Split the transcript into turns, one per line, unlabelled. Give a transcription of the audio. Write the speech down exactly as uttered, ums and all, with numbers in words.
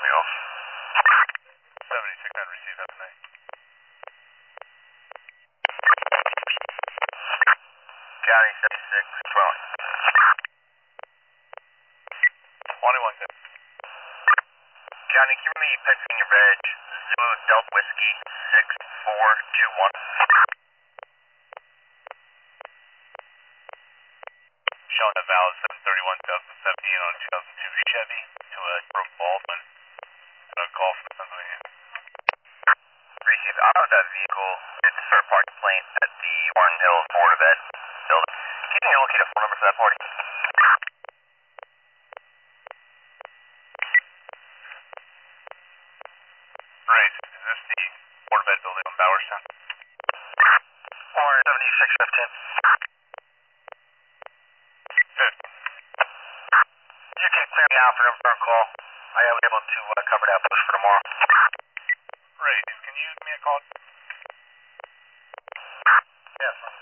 me off.
seventy-six nine, receive, have a night.
County seventy-six, twelve.
twenty-one, good.
County, give me Pennsylvania Reg, Zulu Delta Whiskey, six four two one.
Showing a valid seven thirty-one two thousand seventeen on a two thousand two Chevy to a Brooke Baldwin. And a call from Pennsylvania.
Received out of that vehicle. It's a third party complaint at the Warren Hills Board of Ed building. Can you locate a phone number for that party?
Great. Is this the Board of Ed building on Bowerstown?
Warren seventy-six fifteen.
fifty.
You can clear me out for a phone call. I was able to uh, cover that post for tomorrow.
Great. Can you give me a call?
Yes.